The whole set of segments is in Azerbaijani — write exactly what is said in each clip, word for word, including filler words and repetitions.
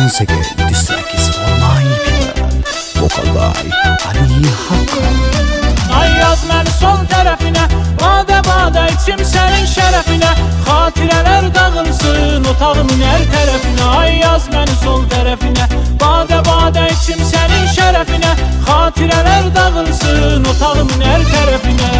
Once again, this track is for my people. Vocal by Ali Hakan. Ay yaz məni sol tərəfinə, badə badə içim sənin şərəfinə. Xatirələr dağılsın otağımın hər tərəfinə. Ay yaz məni sol tərəfinə, badə badə içim sənin şərəfinə. Xatirələr dağılsın otağımın hər tərəfinə.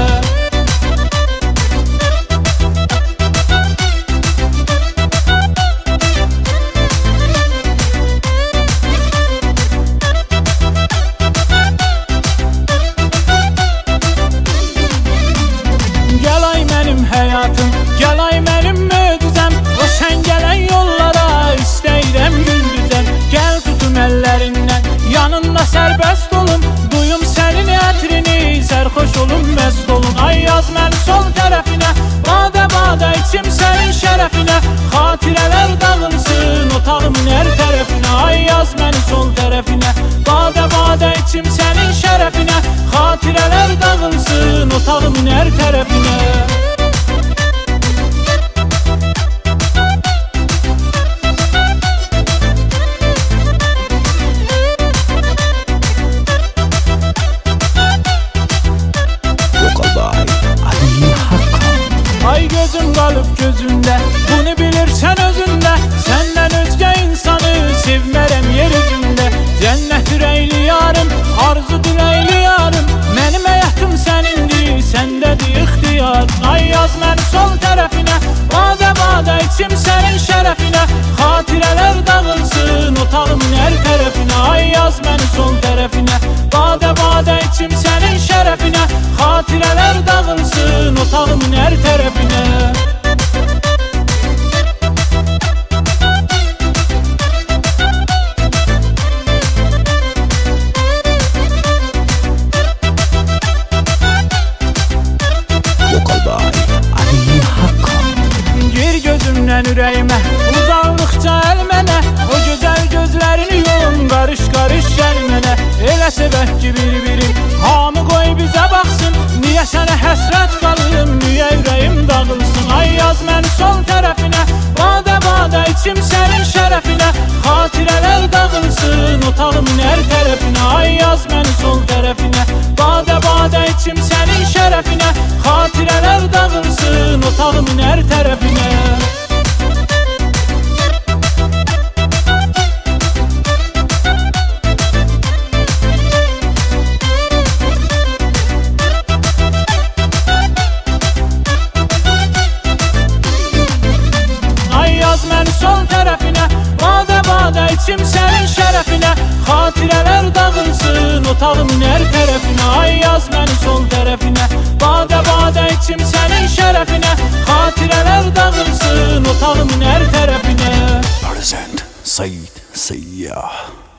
Həyatım, gəl ay mənim möcüzəm, o sən gələn yollara istəyirəm gündüzəm. Gəl tutum əllərindən, yanında sərbəst olum, duyum sənin ətrini, sərxoş olum, məst olun. Ay yaz məni sol tərəfinə, badə badə içim sənin şərəfinə. Xatirələr dağılsın otağımın hər tərəfinə. Ay yaz məni sol tərəfinə, badə badə içim sənin şərəfinə. Xatirələr dağılsın otağımın hər tərəfinə. Ay gözüm qalıb gözündə, bunu bilirsən özündə. Səndən özgə insanı sevmərəm yer üzündə. Cənnət ürəkli yarım, arzu diləkli yarım. Mənim həyatım sənindir, səndədir ixtiyar. Ay yaz məni sol tərəfinə, badə badə içim sənin şərəfinə. Xatirələr dağılsın otağımın hər tərəfinə. Ay yaz məni sol tərəfinə, badə badə içim sənin şərəfinə. Xatirələr dağılsın otağımın hər tərəfinə. Vocal by Ali Hakan. Gir gözümdən ürəyimə, uzandıqca əl mənə. O gözəl gözlərini yolum, qarış qarış gəl mənə. Elə sevək ki bir-birim, hamı qoy bizə baxsın. Niyə sənə həsrət qalırım, niyə ürəyim dağılsın. Ay yaz məni sol tərəfinə, badə badə içim sənin şərəfinə. Xatirələr dağılsın otağımın hər tərəfinə. Ay yaz məni sol tərəfinə, badə badə içim sənin şərəfinə. Xatirələr dağılsın otağımın hər tərəfinə. Sol tərəfinə, badə badə içim sənin şərəfinə. Xatirələr dağılsın otağımın hər tərəfinə. Ay yaz məni sol tərəfinə, badə badə içim sənin şərəfinə. Xatirələr dağılsın otağımın hər tərəfinə. Present Said Sayyah.